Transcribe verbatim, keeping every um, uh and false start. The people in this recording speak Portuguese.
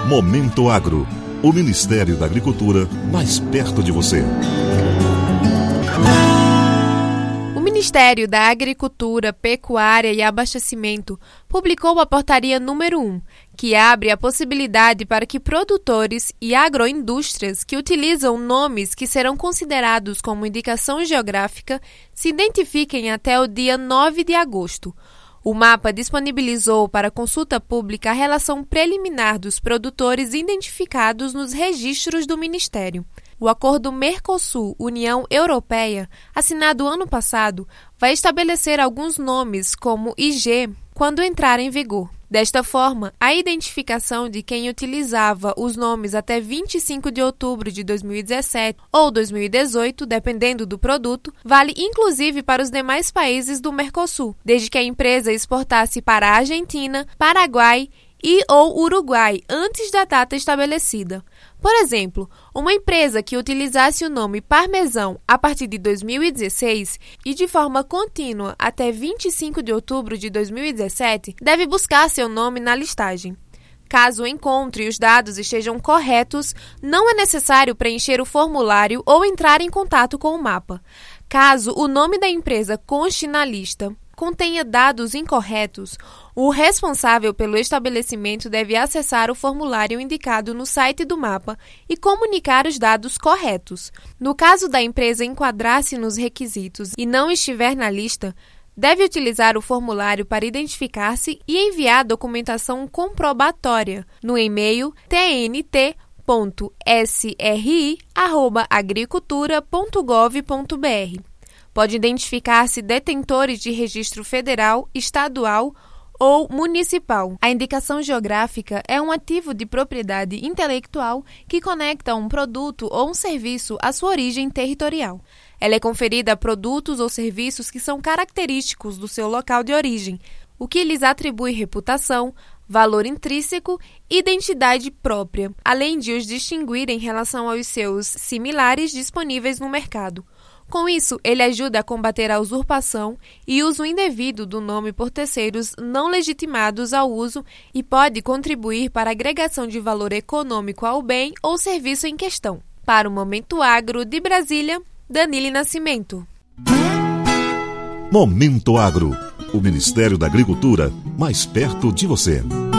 Momento Agro, o Ministério da Agricultura mais perto de você. O Ministério da Agricultura, Pecuária e Abastecimento publicou a Portaria número um, que abre a possibilidade para que produtores e agroindústrias que utilizam nomes que serão considerados como indicação geográfica se identifiquem até o dia nove de agosto. O mapa disponibilizou para consulta pública a relação preliminar dos produtores identificados nos registros do Ministério. O Acordo Mercosul-União Europeia, assinado ano passado, vai estabelecer alguns nomes como I G quando entrar em vigor. Desta forma, a identificação de quem utilizava os nomes até vinte e cinco de outubro de dois mil e dezessete ou dois mil e dezoito, dependendo do produto, vale inclusive para os demais países do Mercosul, desde que a empresa exportasse para a Argentina, Paraguai e ou Uruguai antes da data estabelecida. Por exemplo, uma empresa que utilizasse o nome Parmesão a partir de dois mil e dezesseis e de forma contínua até vinte e cinco de outubro de dois mil e dezessete deve buscar seu nome na listagem. Caso encontre e os dados estejam corretos, não é necessário preencher o formulário ou entrar em contato com o mapa. Caso o nome da empresa conste na lista contenha dados incorretos, o responsável pelo estabelecimento deve acessar o formulário indicado no site do mapa e comunicar os dados corretos. No caso da empresa enquadrar-se nos requisitos e não estiver na lista, deve utilizar o formulário para identificar-se e enviar documentação comprobatória no e-mail t n t ponto s r i arroba agricultura ponto gov ponto b r. Pode identificar-se detentores de registro federal, estadual ou municipal. A indicação geográfica é um ativo de propriedade intelectual que conecta um produto ou um serviço à sua origem territorial. Ela é conferida a produtos ou serviços que são característicos do seu local de origem, o que lhes atribui reputação, valor intrínseco e identidade própria, além de os distinguir em relação aos seus similares disponíveis no mercado. Com isso, ele ajuda a combater a usurpação e uso indevido do nome por terceiros não legitimados ao uso e pode contribuir para a agregação de valor econômico ao bem ou serviço em questão. Para o Momento Agro de Brasília, Danile Nascimento. Momento Agro, o Ministério da Agricultura mais perto de você.